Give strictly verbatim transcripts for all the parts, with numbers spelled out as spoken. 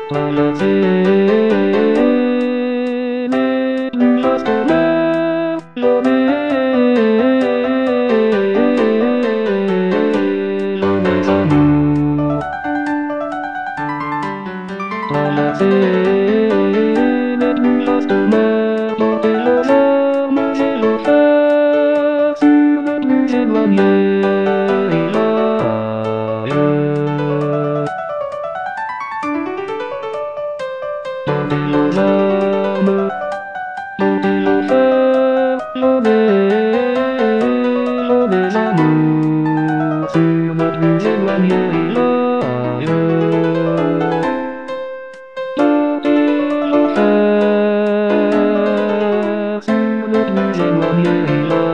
Alla fine lost me, lo me, lo me samu. Alla fine lost me, lo te lo samu, se lo fas, se lo nie, la, lo samu, lo fa, lo me, lo me samu, se lo nie, la, lo fa, se lo nie, la.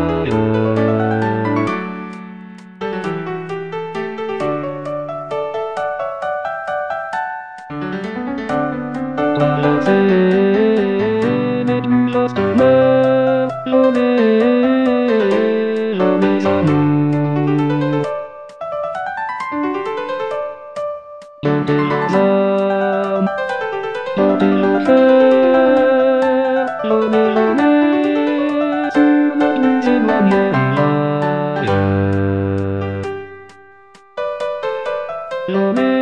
Alla fine lost me, lo me, lo me samu. Lo te lo sam, lo te lo fa, lo me lo me, se lo nie, la, lo me